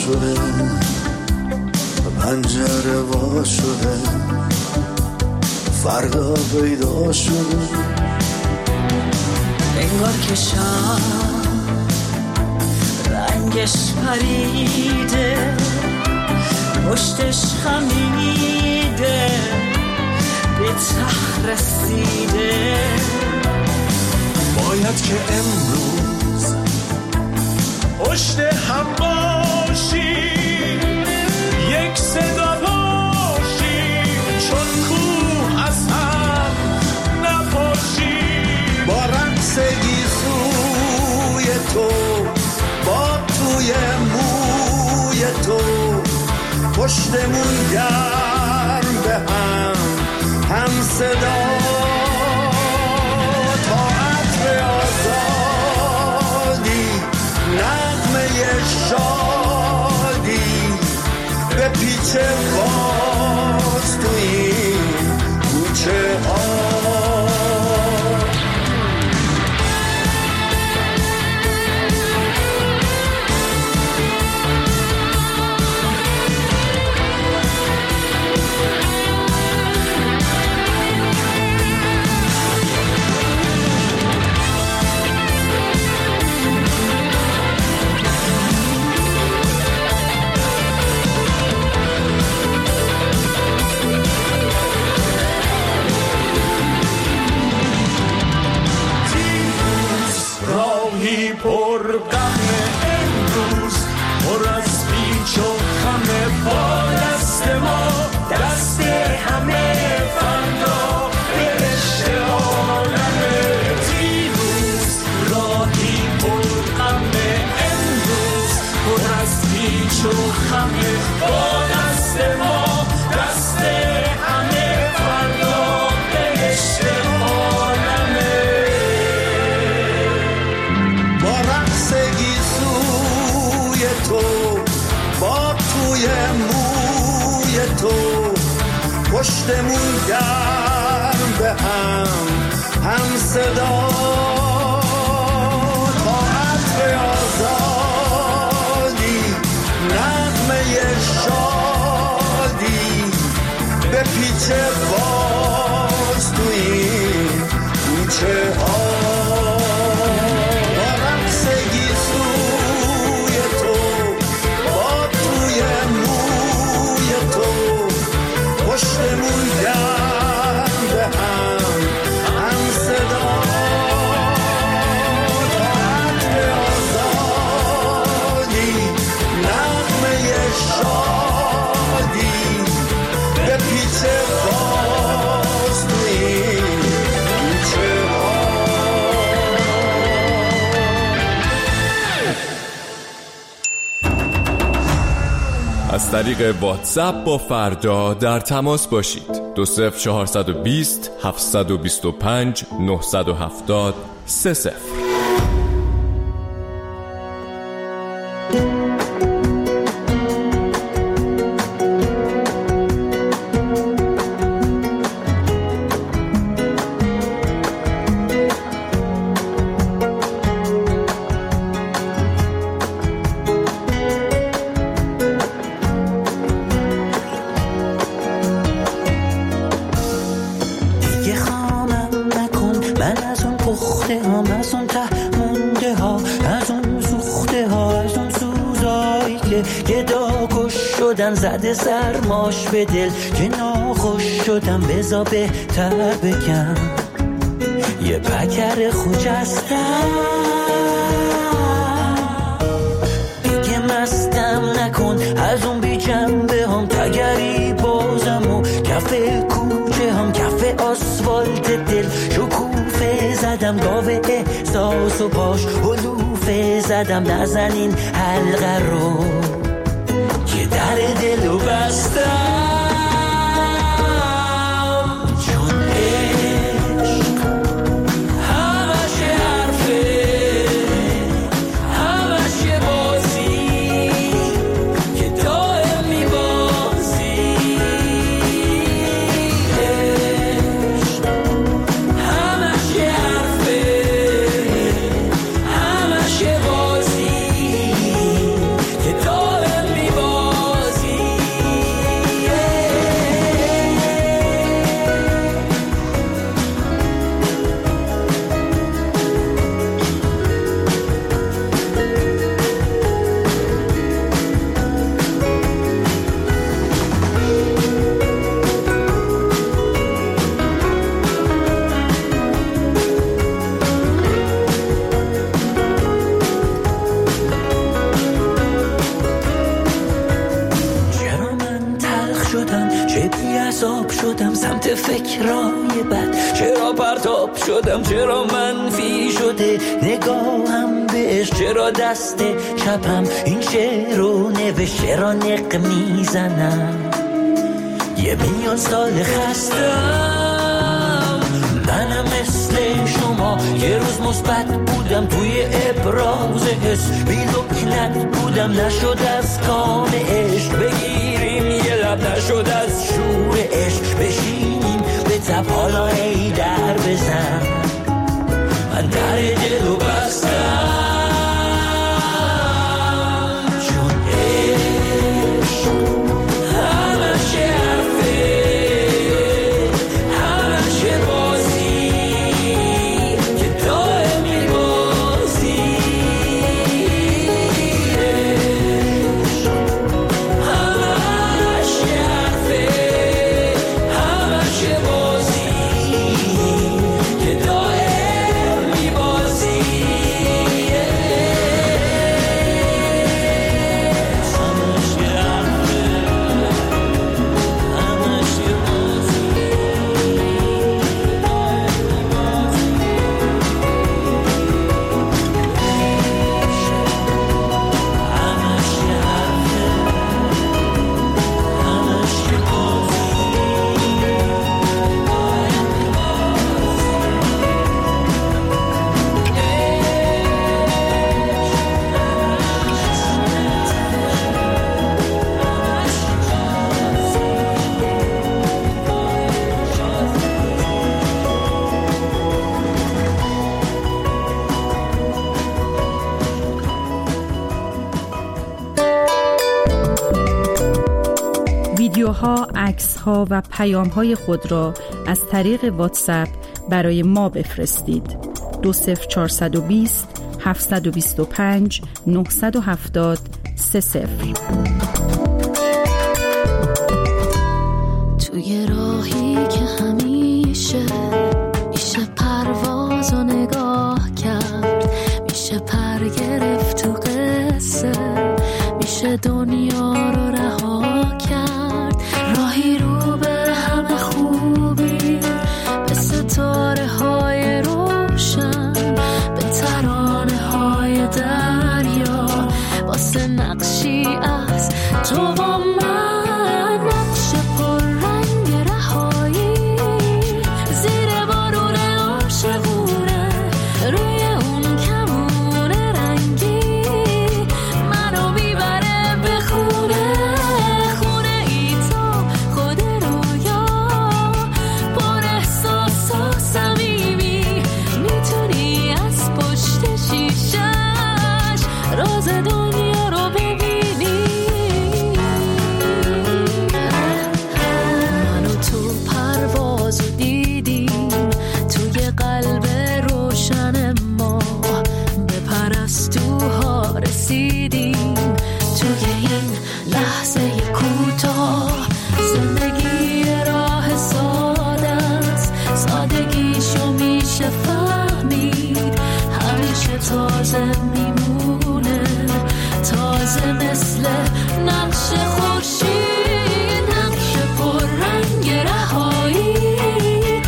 شده، پنجره وا شده، فردا پیدا شده. انگار که شب رنگش پریده، پشتش خمیده، به ته رسیده. باید که امروز پشت هم باشی، یک صدا باشی، چون کوه از هم نپاشی. با رقص گیسوی تو، با توی موی تو، پشتمون گرم به هم صدا. تا عطر آزادی، نغمه شادی، به پیچ باز تو این کوچه ها. پر غم امروز، پر از پیچ و خم، با دست ما دست همه فردا برشته عالمه. دیروز راهی پر غم امروز، پر از پیچ و خم، با دست ما دست همه فردا برشته عالمه. با توی موی تو، پشتمون گرم به هم صدا. تا عطر آزادی، نغمه شادی، به پیچ باز تو این کوچه ها. پشتمون گرم به هم صدا. تا عطر آزادی، نغمه شادی، به پیچ باز تو این کوچه ها. از طریق واتساپ با فردا در تماس باشید. 20420 725 970 30. زده سرماش به دل که ناخوش شدم، بزا بهتر بگم یه پکر خوجستم. دیگه مستم نکن از اون بی جنبه هم، تگری بازم و کف کوچه هم، کف آسفالت دل شکوفه زدم، گاوه احساس و پاش حلوفه زدم. نزنین حلقه رو که در دلو بستم، چون عشق همش حرفه، همش بازی که دائم میبازی. عشق همش حرفه، همش بازی که دائم میبازی. مذاب شدم سمت فکرای بد، چرا پرتاب شدم، چرا منفی شده نگاهم بهش، چرا دست چپم این شعر رو نوشت، چرا نق میزنم 1,000,000 سال خستم. منم مثل شما یه روز مثبت بودم توی ابراز حس، بی لکنت بودم نشد از کام عشق بگیریم یه لب، نشد از شور عشق بشینیم به تب، حالا ای در بزن من در دلو بستم، چون عشق همش حرفه، همش بازی که دائم میبازی، همش حرفه، همش بازی که دائم میبازی، ویدیوها، عکس‌ها و پیام‌های خود را از طریق واتساپ برای ما بفرستید. 20420 725 970 30. توی راهی که همیشه میشه پرواز و نگاه کرد، میشه پر گرفت تو قصه، میشه دنیا رو رها کرد، راهی رو به همه خوبی، به ستاره های روشن، به ترانه های دریا، واسه نقشی از تو با من، نقش پر رنگ رهایی، زیر بارون عاشقونه، روی اون کمون رنگی، منو میبره به خونه، خونه ای تو خود رویا، پر احساس و صمیمی، میتونی از پشت شیشش راز دنیا رو ببینی. منو تو پروازو دیدیم، توی قلب روشن ما به پرستوها رسیدیم، توی این لحظه کوتاه زندگی راه ساده است، سادگیشو میشه فهمید، همیشه تازه میمونه، تازه مثل نقش خورشید، نقش پر رنگ رهایی،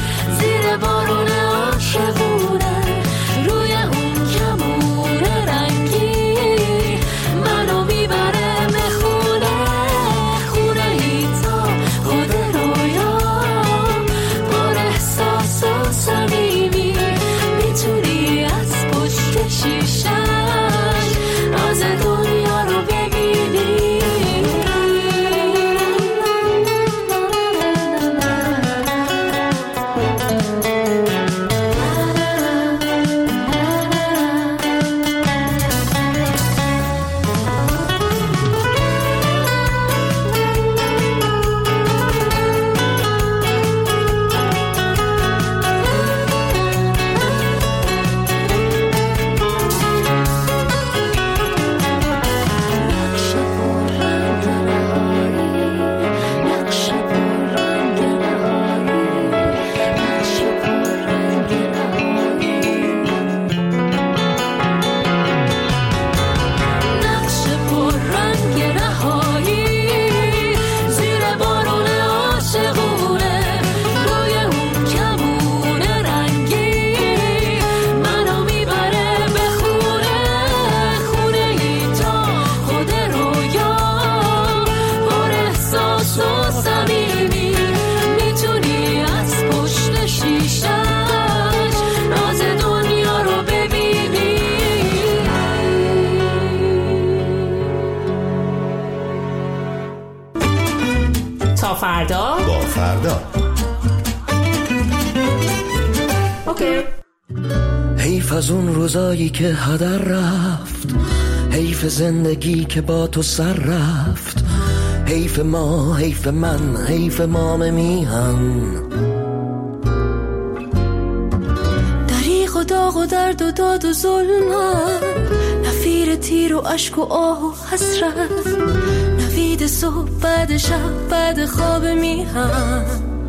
اوکی. حیف از اون روزایی که هدر رفت، حیف زندگی که با تو سر رفت، حیف ما، حیف من، حیف مام میهن. دریغ و داغ و درد و داد و ظلمت، نفیر تیر و عشق و آه و حسرت، نوید صبح بعد شب بعد خواب میهن.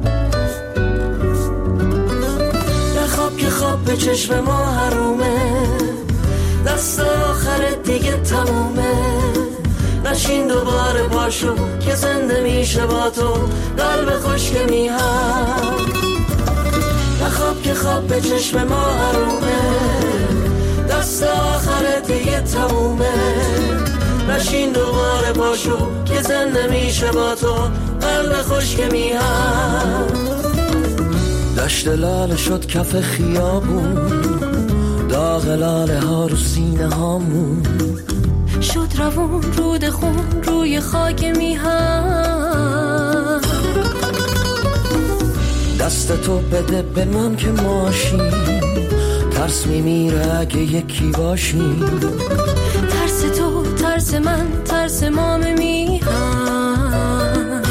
خواب که خواب به چشم ما حرومه، دست آخرت دیگه تمومه. نشین دوباره پاشو که زنده میشه با تو قلب خشک میهن. نخواب که خواب به چشم ما حرومه، دست آخرت دیگه تمومه. نشین دوباره پاشو که زنده میشه با تو قلب خشک میهن. دشت لاله شد کف خیابون، داغ لاله ها رو سینه هامون، شد روون رود خون روی خاک میهن. دست تو بده به من که ماشیم، ترس میمیره اگه یکی باشیم. ترس تو، ترس من، ترس مام میهن.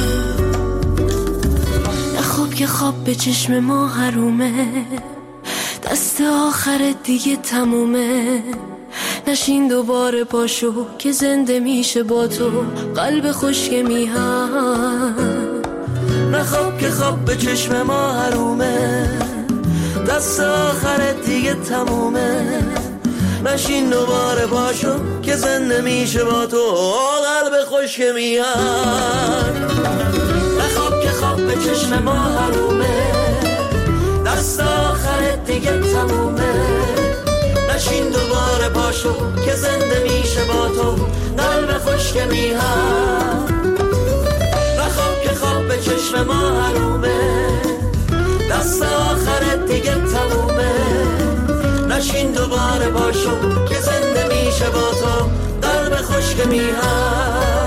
نخواب که خواب به چشم ما حرومه، دست آخرت دیگه تمومه. نشین دوباره پاشو که زنده میشه با تو قلب خشک میهن. نخواب که خواب به چشم ما حرومه، دست آخرت دیگه تمومه. نشین دوباره پاشو که زنده میشه با تو قلب خشک میهن. نخواب که خواب به چشم ما حرومه، دست آخرت دیگه تمومه. نشین دوباره پاشو که زنده میشه با تو قلب خشک میهن. نخواب که خواب به چشم ما حرومه، دست آخرت دیگه تمومه. نشین دوباره پاشو که زنده میشه با تو قلب خشک میهن.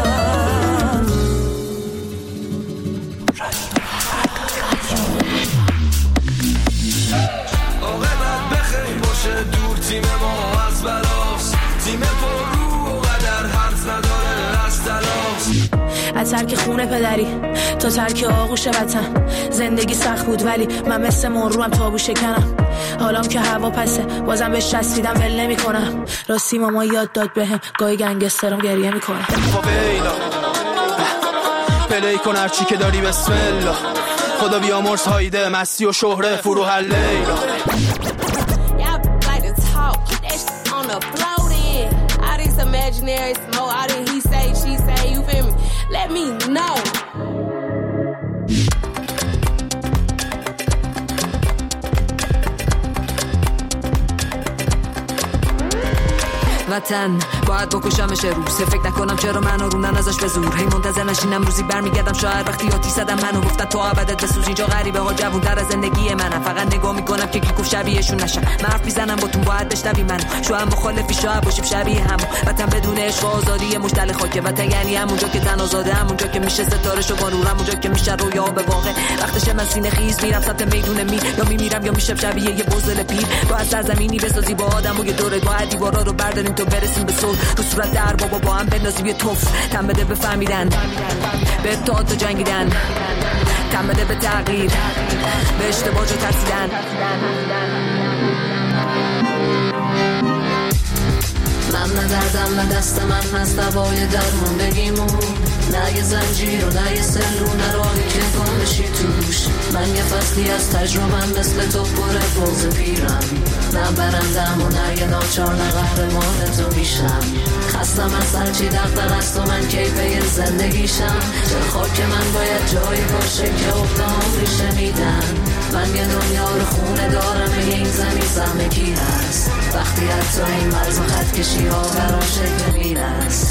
تیم ما از بلاست، تیم پر رو و قدر حرف نداره از تلاست. از ترک خونه پدری تا ترک آغوش وطن، زندگی سخت بود ولی من مثل مرروم تابو شکنم. حالام که هوا پسه بازم بهش چسبیدم ول نمی کنم. راستی ماما یاد داد بهم گاهی گنگسترم گریه میکنه. فاویلا پلی کن هرچی که داری بسم الله، خدا بیامرز هایده مستی و شهره فروح لیلا. Imaginary smoke, all that he say, she say, you feel me? Let me know. وطن باید بکشمش روز، فکر نکنم چرا منو رونن ازش به زور. هی منتظر نشینم روزی برمیگردم شاید وقتی آتی زدم منو گفتن تو ابدت بسوز. اینجا غریبه ها جوون در از زندگی منم، فقط نگاه میکنم که کی گفت شبیهشون نشم. من حرف میزنم باتون باید بشنوی منو، شاید مخالفی شاید باشیم شبیه هم. وطن بدون عشق و آزادی مشتل خاکه. وطن یعنی همونجا که تن آزاده، همونجا که میشه ستاره شو با نور، همونجا که میشه رویا به واقع. وقتشه من سینه خیز میرم سمت میدون میر، یا میمیرم یا میشم شبیه یه بزدل پیر. با از سرزمینی بسازی با آدمو یه دوره، با دیوارا رو برداریم تو برسیم به صلح. رو صورت در بابا با هم بندازیم یه توف. تن بده به فهمیدن، به اتحاد و جنگیدن، تن بده به تغییر، به اشتباه جا ترسیدن. من ندردم نه دست من هست دوای درموندگیمون، نه یه زنجیر و نه یه سلو، نه راهی که گم بشی توش. من یه فصلی از تجربم مثل تو پر فوز پیرم، نه برندم و نه یه ناچار، نه قهرمان تو میشم. خستم از هرچی دقدق است و من کیفه زندگیشم. چرا خاک من باید جایی باشه که افتام ریشه میدن. من یه دنیا رو خونه دارم، به این زمین سهم کی هست وقتی حتی این مرز و خط کشی ها برام شکل میرست.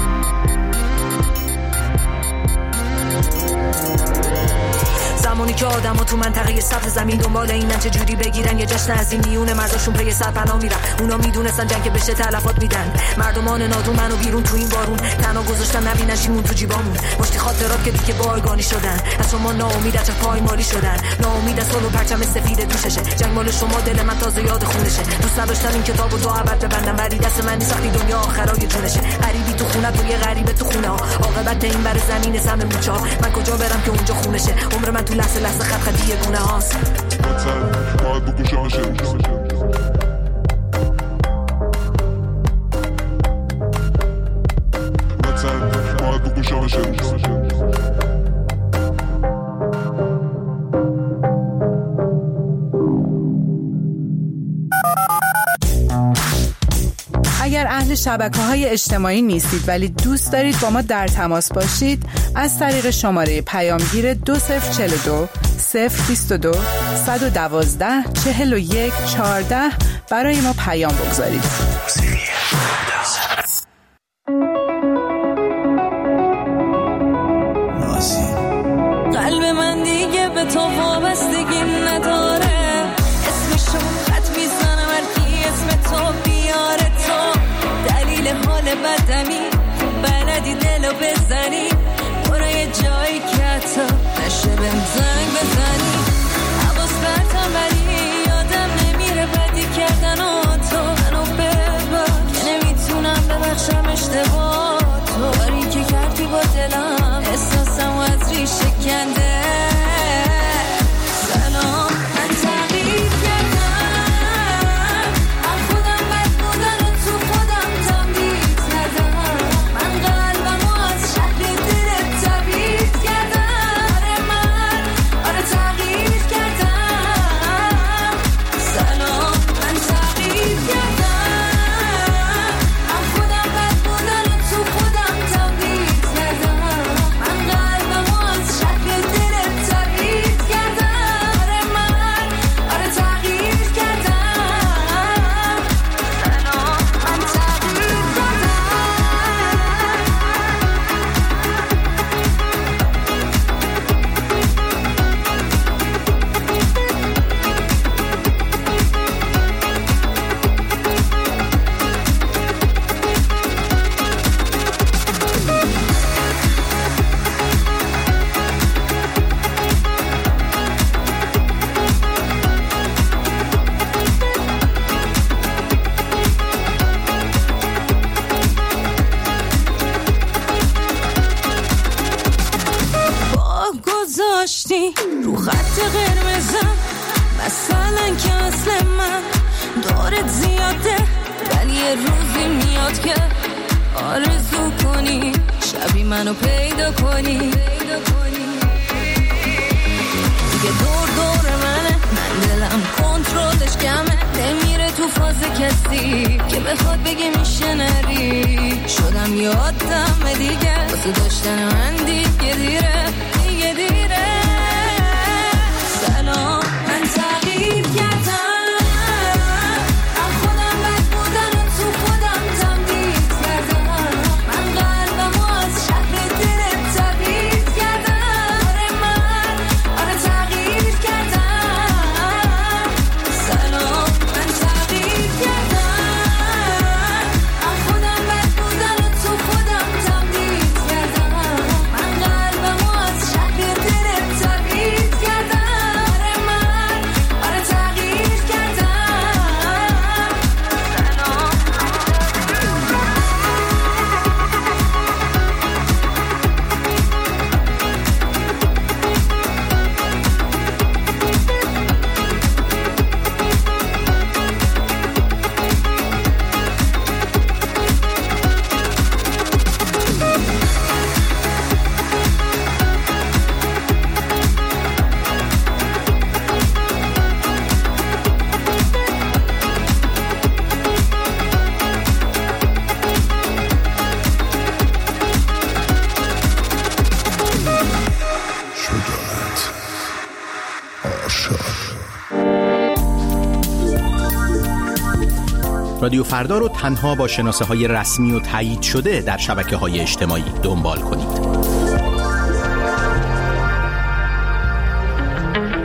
زمانی که آدمو تو منطقه سبز زمین دنبال اینن چه جوری بگیرن یه جشن از این میون مرداشون پی سرپناه میرن. اونا میدونستن جنگ بشه تلفات میدن. مردمان نادون منو بیرون تو این بارون تنها گذاشتن نبینن چیمون تو جیبامون. مشتی خاطرات که دیگه بایگانی شدن. از شما ناامید از پایمالی شدن. ناامید از صلح پرچم سفید دوششه. جنگ مال شما دل من تازه یاد خونشه. دوست نداشتم این کتابو تا ابد ببندم ولی دست من نیست وقتی دنیا آخرای جونشه. غریبی تو خونه تو یه غریبه تو خونه ها. عاقبت این بر زمین سم موچا. من کجا برم که اونجا خونشه. عمر من تو لحظه لحظه خط خطی گونه هاست. باید بکشمشه. باید بکشمشه. اگر اهل شبکه‌های اجتماعی نیستید ولی دوست دارید با ما در تماس باشید، از طریق شماره پیامگیر 2042 022 112 41 14 برای ما پیام بگذارید. قلب من دیگه به تو وابستگی نداره. اسمشو خط میزنم هر کی اسم تو بیاره. تو دلیل حال بدمی بلدی دلو بزنی. برای یه جایی که حتی نشه بهم زنگ بزنی. حواس برتم ولی یادم نمیره بدی کردن و تو منو ببخش که نمیتونم ببخشم اشتباه تو. کاری که کردی با دلم احساسم و از ریشه کنده. سلام من تغییر کردم. من خودم بد بودن و تو خودم تمدید کردم. من قلبم و از شکل دلت تبعید کردم. آره تغییر کردم. سلام من تغییر کردم. من خودم بد بودن و تو خودم تمدید کردم. من قلبم و از شکل دلت تبعید کردم. آره تغییر کردم. سلام من تغییر کردم. با گذاشتی رو خط قرمزم مثلا که اصل من دورت زیاده ولی یه روزی میاد که آرزو کنی شبی منو پیدا کنی. دیگه دور منه من دلم کنترلش کمه نمیره تو فاز کسی که بخواد بگه میشه نری. شدم یادم دیگه واسه داشتن من دیگه دیره. سلام من تغییر کردم. من خودم بد بودن و تو خودم تمدید کردم. من قلبم و از شکل دلت تبعید کردم. آره تغییر کردم. سلام من تغییر کردم. من خودم بد بودن و تو خودم تمدید کردم. من قلبم و از شکل دلت تبعید کردم. آره تغییر کردم. رادیو فردا رو تنها با شناسه‌های رسمی و تایید شده در شبکه‌های اجتماعی دنبال کنید.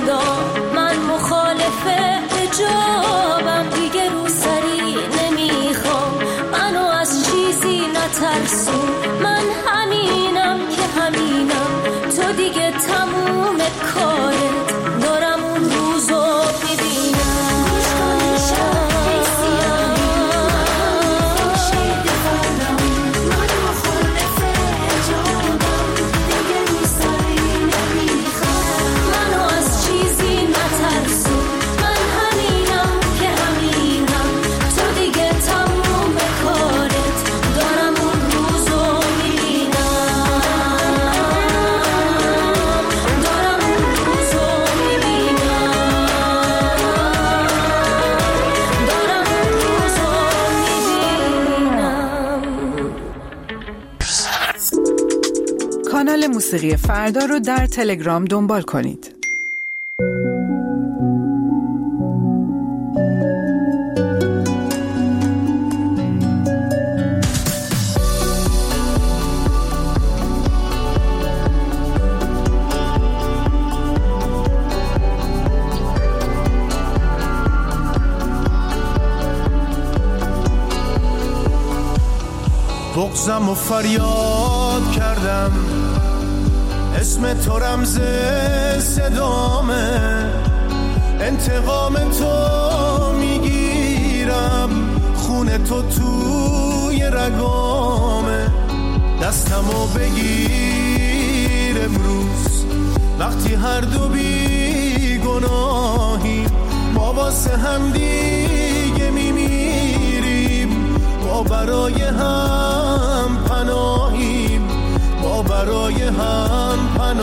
خدا من مخالف حجابم، دیگه رو سری نمیخوام منو از چیزی نترسون، من همینم که همینم، تو دیگه تموم کارت، دارم اون روزو میبینم. کانال موسیقی فردا رو در تلگرام دنبال کنید. بغضم و فریاد کردم، اسم تو رمز صدامه، انتقام تو میگیرم، خون تو توی رگامه، دستمو بگیر امروز وقتی هر دو بی گناهیم، ما واسه هم دیگه میمیریم، ما برای هم پناهیم، ما برای هم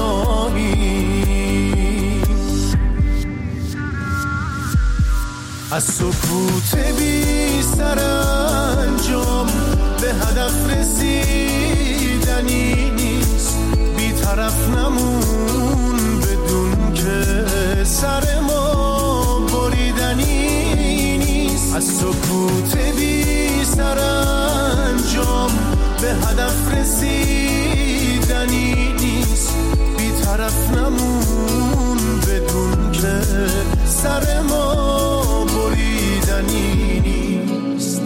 پناهیم. از سکوت بی سرانجام به هدف رسیدنی نیست، بی طرف نمون بدون که سر ما بریدنی نیست. از سکوت بی سرانجام به هدف رسیدنی نیست، بی طرف نمون بدون که سر ما بریدنی نیست.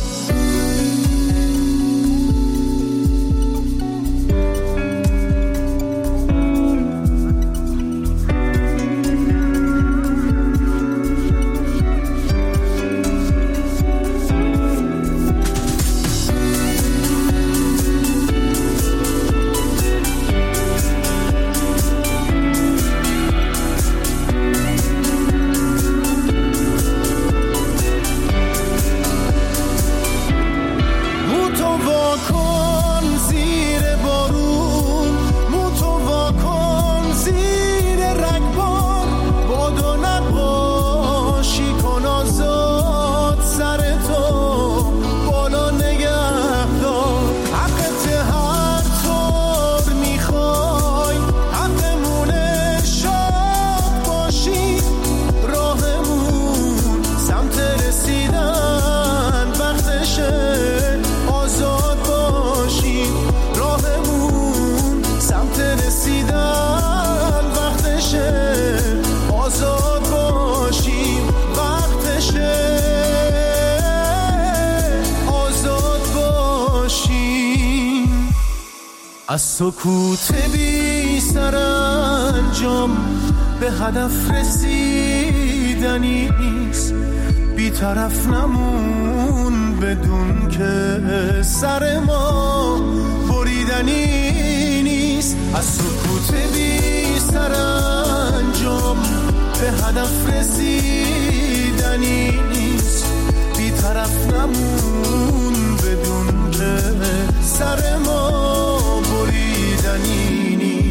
از سکوت بی سرانجام به هدف رسیدنی نیست، بی طرف نمون بدون که سر ما بریدنی نیست. از سکوت بی سرانجام به هدف رسیدنی نیست، بی طرف نمون بدون که سر ما بریدنی نیست.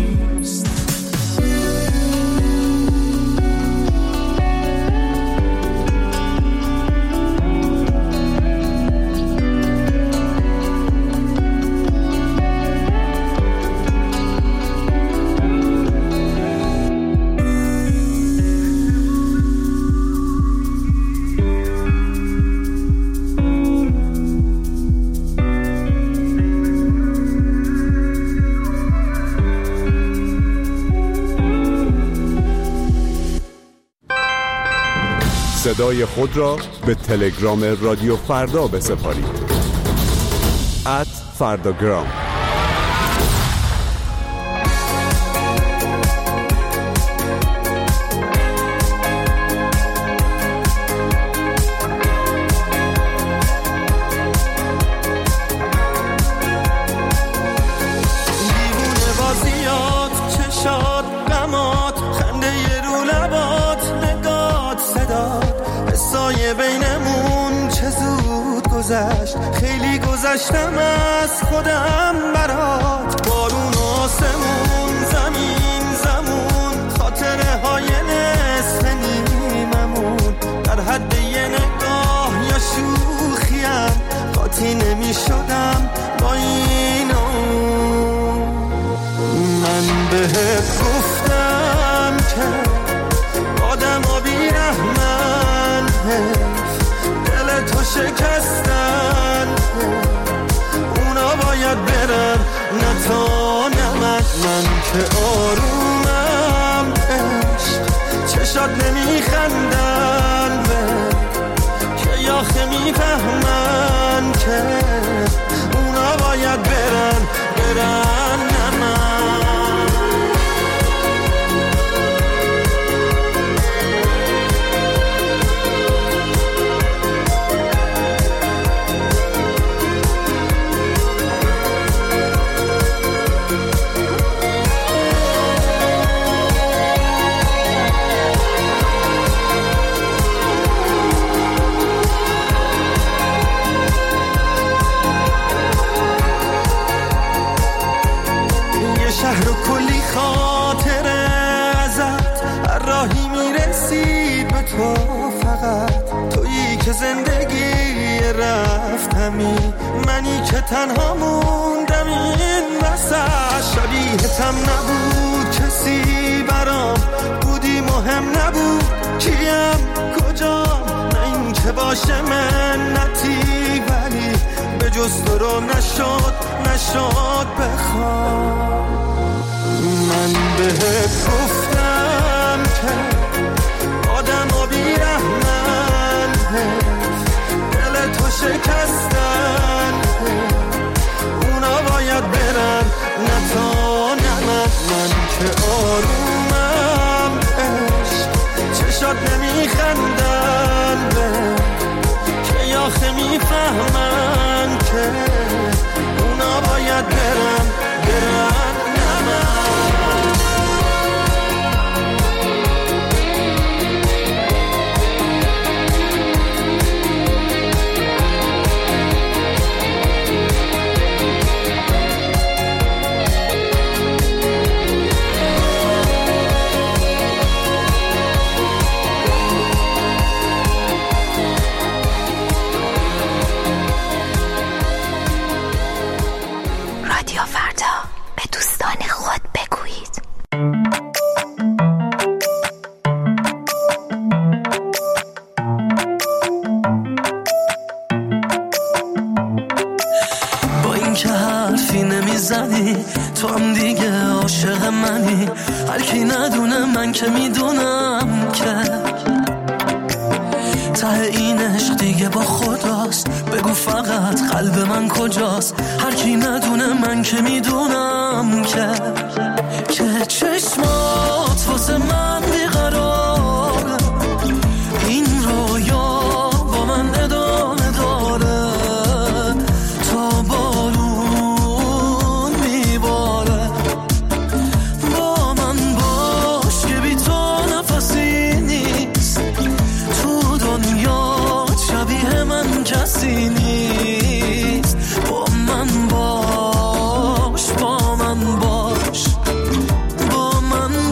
صدای خود را به تلگرام رادیو فردا بسپارید. @فرداگرام. بینمون چه زود گذشت، خیلی گذشتم از خودم برات. بارون آسمون، زمین زمون، خاطره های نصف نیممون، در حد یه نگاه یا شوخیم قاطی نمی شدم با اینو. من بهت گفتم که آدم ها بیرحمن، دل تو شکستن، اونا باید برن نه تا نه من که آرومم عشق، چشات نمیخندن که یاخه میفهمن که اونا باید برن نه من. شهر و کلی خاطره ازت، هر راهی میرسید به تو، فقط تویی که زندگی رفتمی، منی که تنها موندم این وسط. شبیهتم نبود کسی برام، بودی مهم نبود کیم کجام، نه این که باشه منتی، ولی به جز تو رو نشد بخوام. من بهت گفتم که آدم ها بیرحمن، دل تو شکستن، اونا باید برن نه تا نه من که آرومم عشق، چشات نمیخندن که یاخه میفهمن که اونا باید برن نه من. تو هم دیگه عاشق منی، هر کی ندونه من که میدونم که ته این عشق دیگه با خداست. بگو فقط قلب من کجاست، هر کی ندونه من که میدونم که چشمات واسه من بیقراره، این رویا با من ادامه داره تا بارون میباره. با من باش که بی تو نفسی نیست، تو دنیا شبیه من کسی نیست. با من باش با من باش با من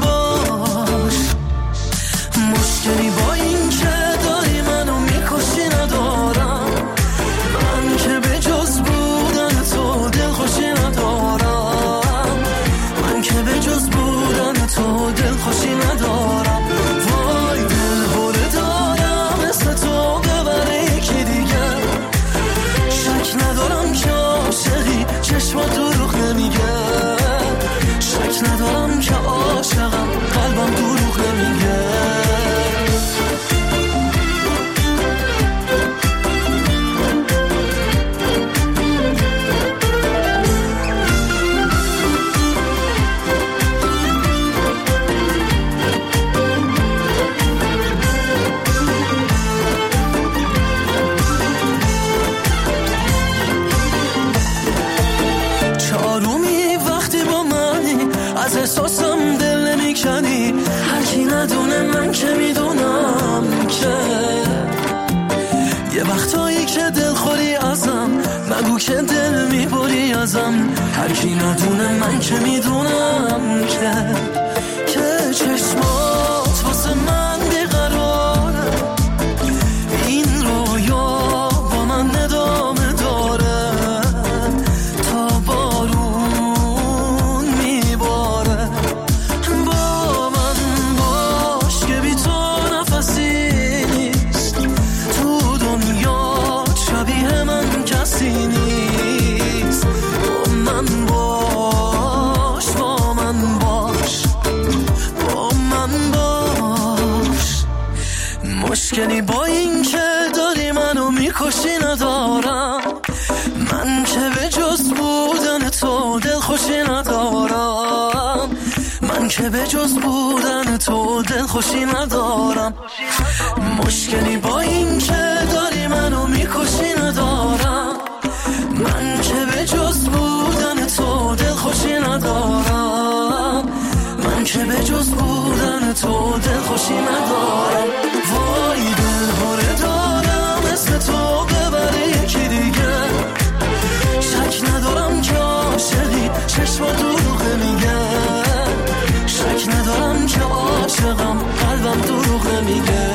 بازم هر کی ندونه من که میدونم که چشمات واسه من بیقراره، این رویا با من ادامه داره تا بارون میباره. با من باش که بی تو نفسی نیست، تو دنیا شبیه من کسی نیست. با من باش، با من باش، با من باش. مشکلی با این که داری منو میکشی ندارم، من که به جز بودن تو دلخوشی ندارم، من که به جز بودن تو دلخوشی ندارم. مشکلی با این که داری منو میکشی ندارم، من که به جز بودن تو دلخوشی ندارم، من که به جز بودن تو دلخوشی ندارم. وای دلهاره دارم اسم تو ببره یکی دیگه، شک ندارم که عاشقی چشم دروغه میگه، شک ندارم که عاشقم قلبم دروغه میگه.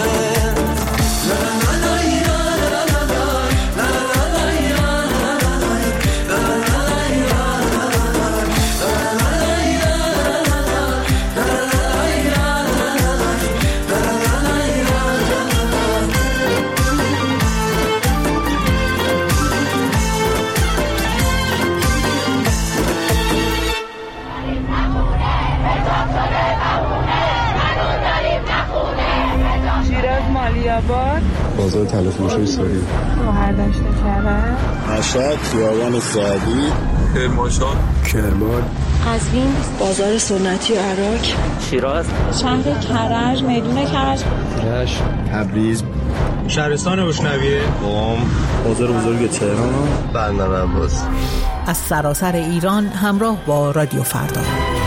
بازار تلفروشی ساری، روهر دشت کرد، مشهد، خیابان سعدی، کرمانشاه، کرمان، قزوین، بازار سنتی و عراق، شیراز، شهر کرج، میدون کرج، رشت، تبریز، شهرستان بشنویه، قم، بازار بزرگ تهران، بندر عباس. از سراسر ایران همراه با رادیو فردا.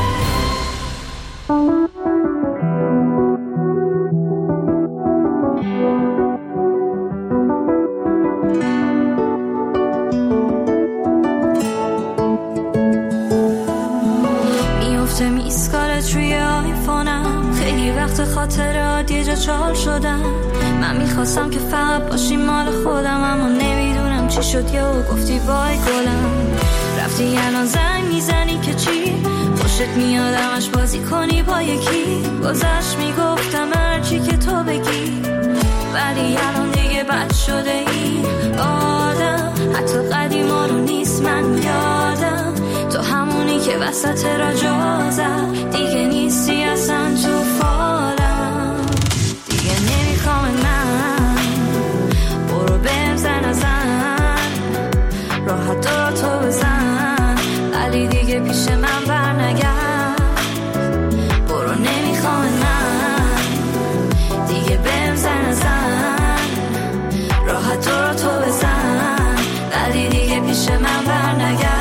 خاطرات یه جا چال شدم، من میخواستم که فقط باشی مال خودم، اما نمیدونم چی شد یا گفتی بای گلم. رفتی الان زنگ میزنی که چی، خوشت میاد همش بازی کنی با یکی. گذشت میگفتم هرچی که تو بگی، ولی الان دیگه بد شده ای آدم. حتی قدیما رو نیست من یادم، تو همونی که وسط را جا زد، دیگه نیستی اصلا تو فالم. دیگه نمیخوام من، برو بزن ازن، راحت دارا تو بزن، ولی دیگه پیش من برنگرد. برو نمیخوام من، دیگه بزن ازن، راحت دارا تو بزن، ولی دیگه پیش من برنگرد.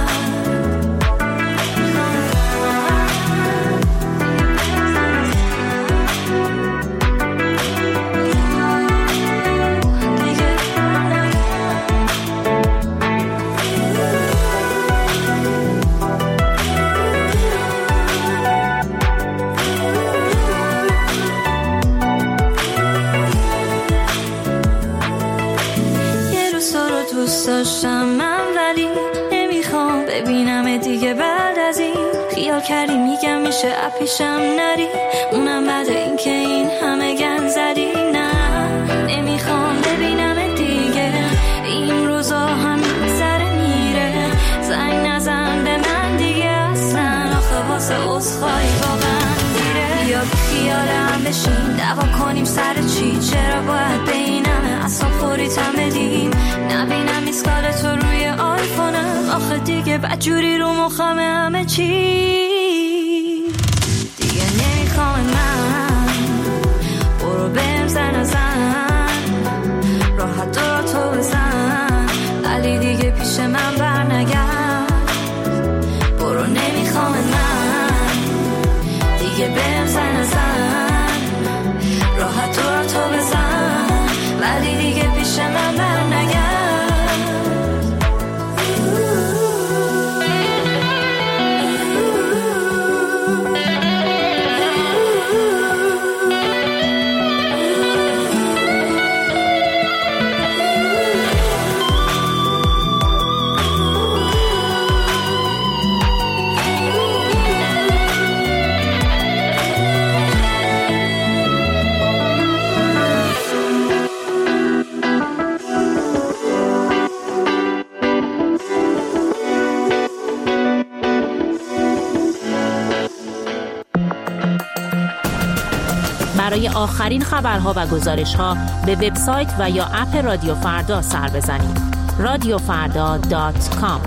داشتم من ولی نمیخوام ببینم دیگه بعد از این. خیال کردی میگم میشه اپیشم نری، اونم بعد این که این همه گن زدی. نه نمیخوام ببینم دیگه، این روزا هم سر میره. زنگ نزن به من دیگه اصلا، آخه واسه عذرخواهی واقعا دیره. بیا خیالم بشین دعوا کنیم سر چی، چرا باید به این همه اصلا خوریتم بدیم. نبینم ایسکال تو روی آیفونم، آخه دیگه بدجوری رو مخم همه چی. دیگه نمیخوام من، برو بزن ازن، راحت دارا تو بزن، ولی دیگه پیش من برنگرد. برو نمیخوام من، دیگه بزن ازن، راحت دارا تو بزن، ولی دیگه پیش من برنگرد. برای آخرین خبرها و گزارش‌ها به وبسایت و یا اپ رادیو فردا سر بزنید. radiofarda.com.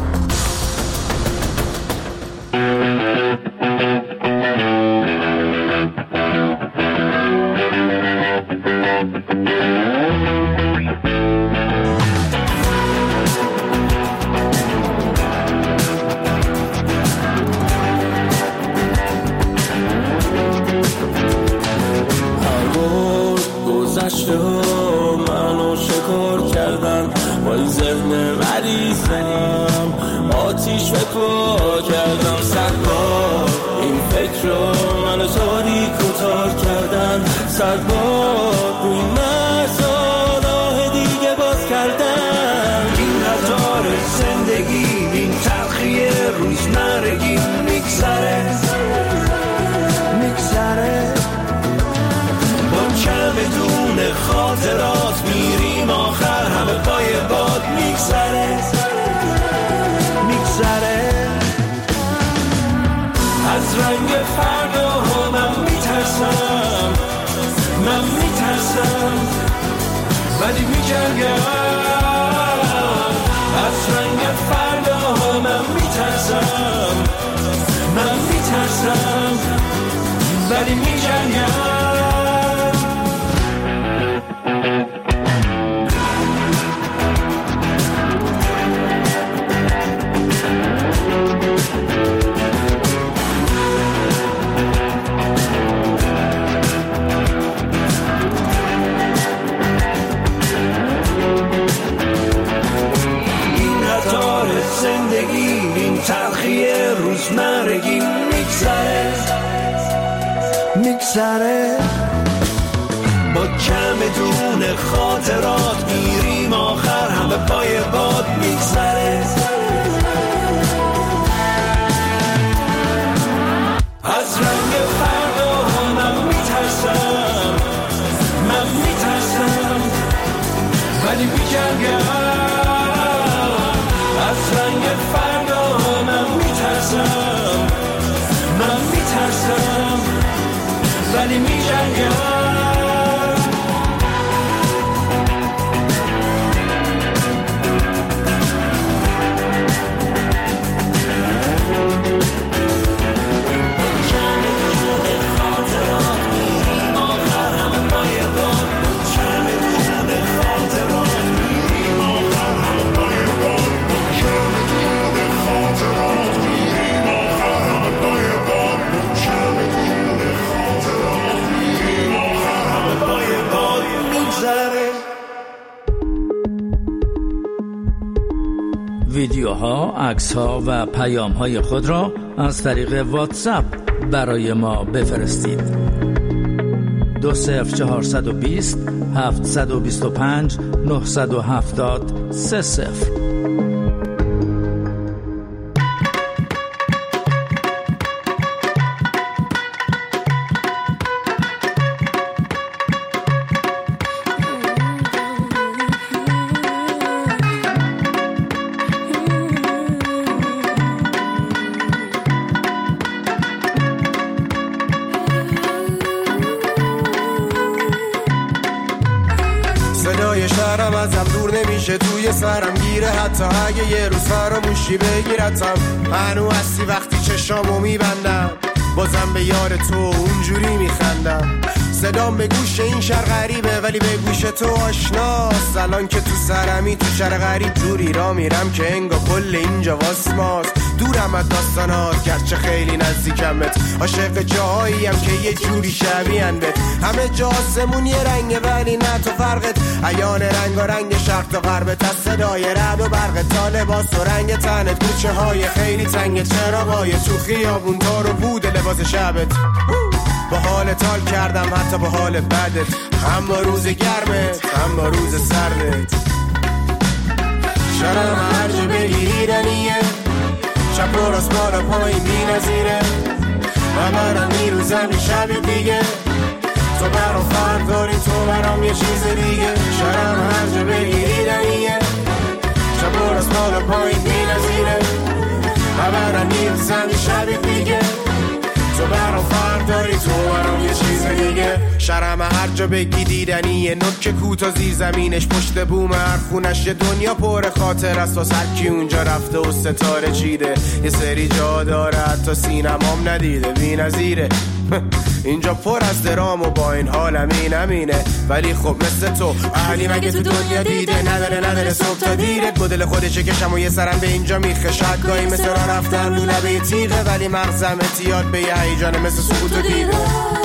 منو شکر کردن با این ذهن مریضم آتیش بپا کردم 100 بار این فکر رو منو تاریک و تار کردن 100 بار روی مرزا راه دیگه باز کردن این رفتار زندگی این تلخی روزمرگی میگذره بدون خاطرات میریم آخر همه پای باد میگذره از رنگ فردا من میترسم ولی میجنگم از رنگ فردا من میترسم ولی میجنگم تلخی روزمرگی میگذره با کم دون خاطرات میریم آخر همه پای باد میگذره از رنگ فردا من میترسم ولی میجنگم از رنگ فردا من میترسم ولی میجنگم ویدیوها، عکس‌ها و پیام‌های خود را از طریق واتساپ برای ما بفرستید. 20420 725 970 30. صدای شهرم ازم دور نمیشه، توی سرم گیره، حتی اگه یه روز فراموشی بگیرتم. هنو هستی وقتی چشامو میبندم، بازم به یاد تو اونجوری میخندم. صدام به گوش این شهر غریبه ولی به گوش تو آشناست. الان که تو سرمی تو شهر غریب جوری را میرم که انگار کل اینجا واسماست. دورم از داستانات گرچه خیلی نزدیکمت، عاشق جاهاییم که یه جوری شبیهن بهت. همه جا آسمون یه رنگه ولی نه تو فرقت، عیان رنگ شرق تا غربت. از صدای رعد و برق تا لباس و رنگ تنت، کوچه های خیلی تنگ، چراغای تو خیابون تا رو بود لباس شبت. با حال تال کردم حتی با حال بدت، هم با روز گرمت هم با روز سردت. شرم هر جا بگیری دنیه، چپ و راست بالا پایین بی نظیره. من برم میروزم یه شب دیگه، تو برام فرق داری تو برام یه چیز دیگه. شرم هر جا بگیری دنیه، چپ و راست بالا پایین بی نظیره. من برم میروزم یه شب دیگه، تو برام فرق داری تو برام یه چیز دیگه. شرم هر جا بگی دیدنیه، نوک کوتا زیر زمینش پشت بوم هر خونش یه دنیا پر خاطر است واسه هر کی اونجا رفته و ستاره چیده. یه سری جا داره حتی سینمام ندیده، بی‌نظیره اینجا پر از درام و با این حالم اینمینه. ولی خب مثل تو اهلی مگه تو دنیا دیده؟ نداره صبح تا دیره، گدل خودشه کشم و یه سرم به اینجا میخه. شاید گاهی مثل را رفتن رو لبه تیغه، ولی مغزم اتیاد به یه هیجانه مثل سکوت و دیده.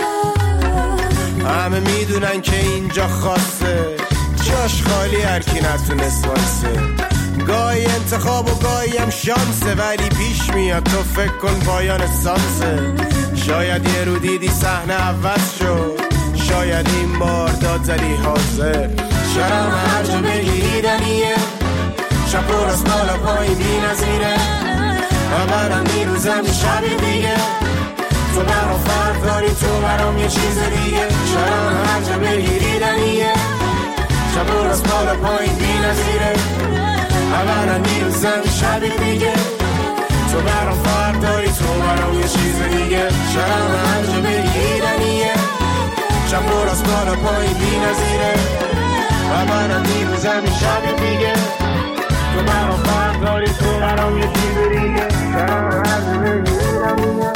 همه میدونن که اینجا خاصه، جاش خالی هر کی نتونست واسه. گاهی انتخاب و گاهی هم شانسه، ولی پیش میاد تو فکر کن پایان سانسه. شاید یه رو دیدی صحنه عوض شد، شاید این بار داد زدی حاضر. شرم هر جا بگی دیدنیه، شب پر از بالا پایین بی نظیره. همرم میروزم شب دیگه، تو برام فرق داری، تو برام یه چیز دیگه. شرم هر جا بگی دیدنیه، شب پر از بالا پایین بی نظیره. همرم میروزم شب دیگه، تو برام فرق داری، تو برام یه چیز دیگه. شرم هر جا بگی دیدنیه، شب پر از بالا پایین بی نظیره. همرم میروزم شب دیگه، تو برام فرق داری، تو برام یه چیز دیگه. شرم هر جا بگی دیدنیه،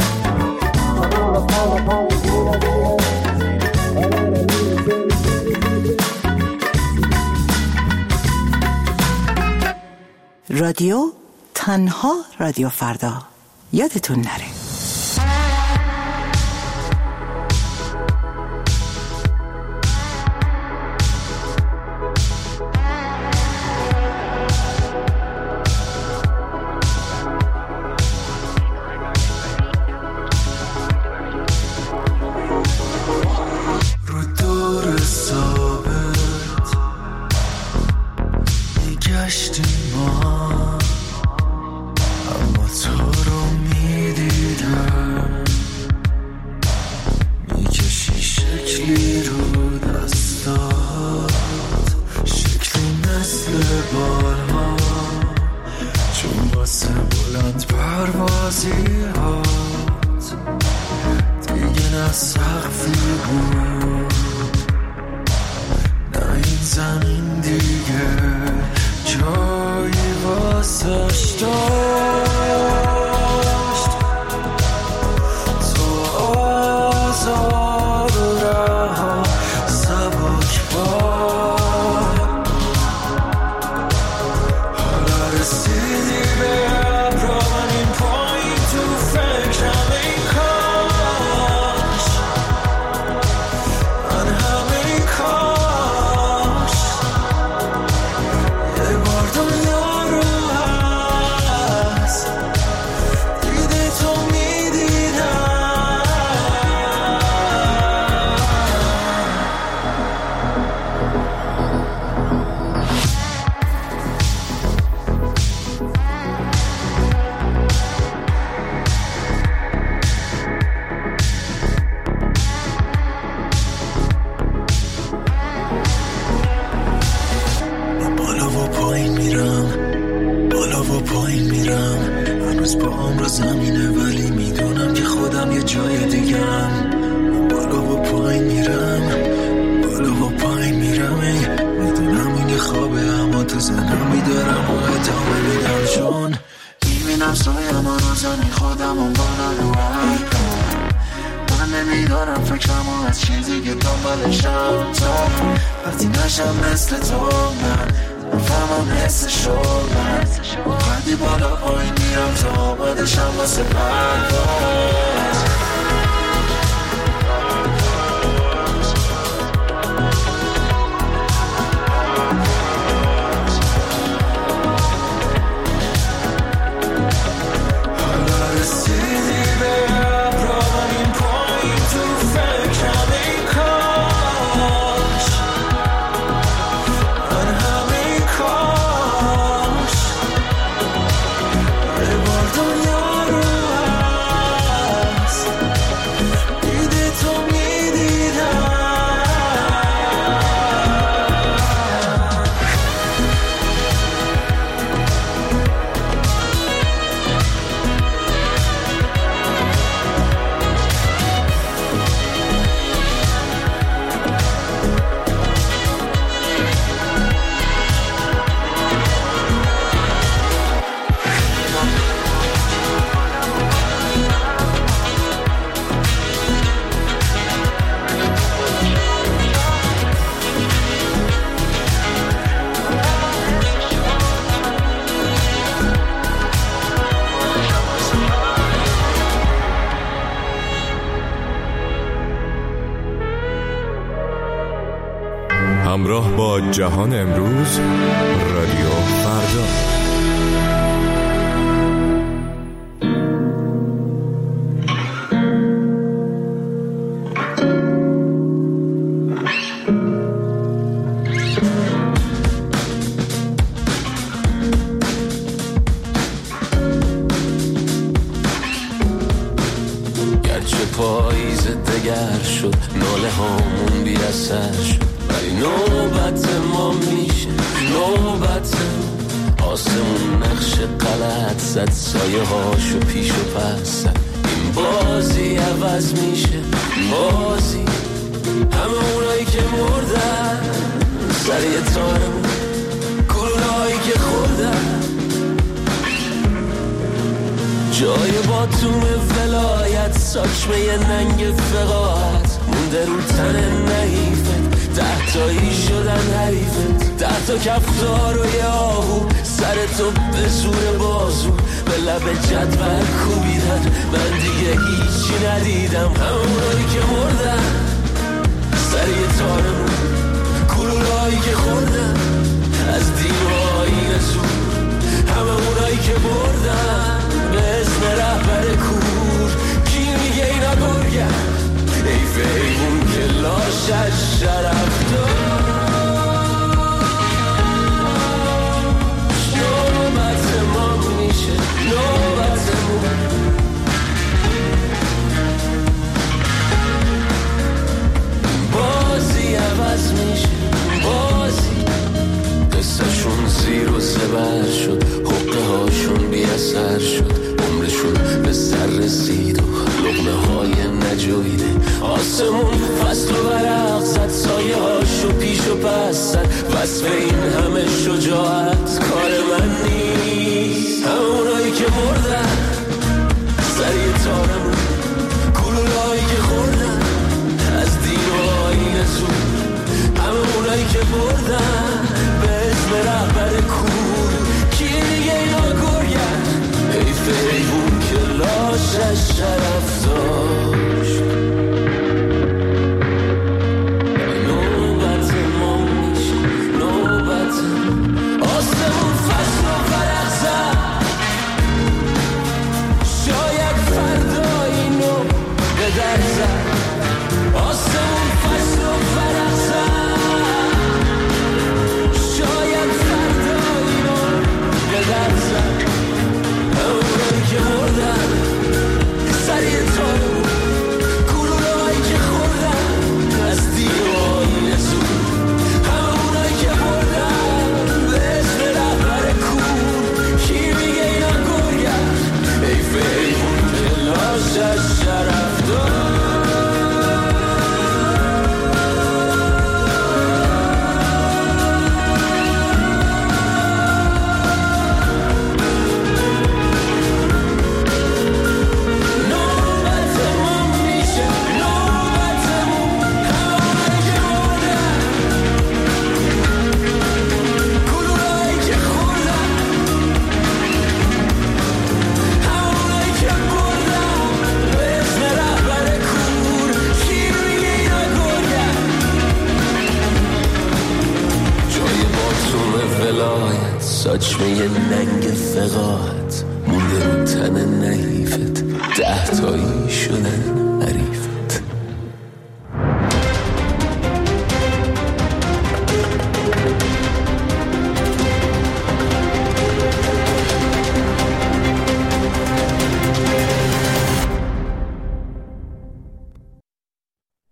رادیو تنها رادیو فردا، یادتون نره. همراه با جهان امروز، رادیو فردا. پاییز دگر شد، ناله هامون بی اثر شد، ولی نوبت ما میشه، نوبت آسمون نقش غلط زد، سایه هاشو پیش و پس زد. این بازی عوض میشه، بازی همه اونایی که مردن سر یه تارمون، گلولهایی که خوردن جای باتوم ولایت، ساچمه ننگ فقاعت مونده رو تن نحیفت، 10 تایی شدن حریفت، 10 تا کفتار و یه آهو سر تو به زور بازو به لب جدول کوبیدن. من دیگه هیچی ندیدم، همونایی که مردن سر یه تارمون، گلولهایی که خوردن از دیوهای نزور، همه اونایی که بردن به اسم رهبر کور. کی میگه اینا گرگن؟ حیف حیوون که لاشش شرف داشت. نوبت ما میشه، نوبتمون بازی عوض میشه، بازی قصهشون زیر و زبر شد، حقه هاشون بی اثر شد، عمرشون به سر رسید و لقمه های نجویده. آسمون فصل و ورق زد، سایه هاشو پیش و پس زد، وصف این همه شجاعت کار من نیست. همونایی که مردن سر یه تارمون، گلولهایی که خوردن از دیوهای نزور، همه اونایی که بردن به اسم رهبر کور. کی میگه اینا گرگن؟ حیف حیوون که لاشش شرف داشت. نوبت ما میشه، نوبت آسمون فصل و ورق زد، شاید فردا اینو به در زد. آسمون فصل و ورق زد، شاید فردا اینو به در زد. همونایی که مردن سر یه تارمون، گلولهایی که خوردن از دیوهای نزور، همونایی که مردن به اسم رهبر کور. کی میگه اینا گرگن؟ حیف حیوون که لاشش شرف داشت. ساچمه ننگ فقاعت مونده رو تن نحیفت، 10 تایی شدن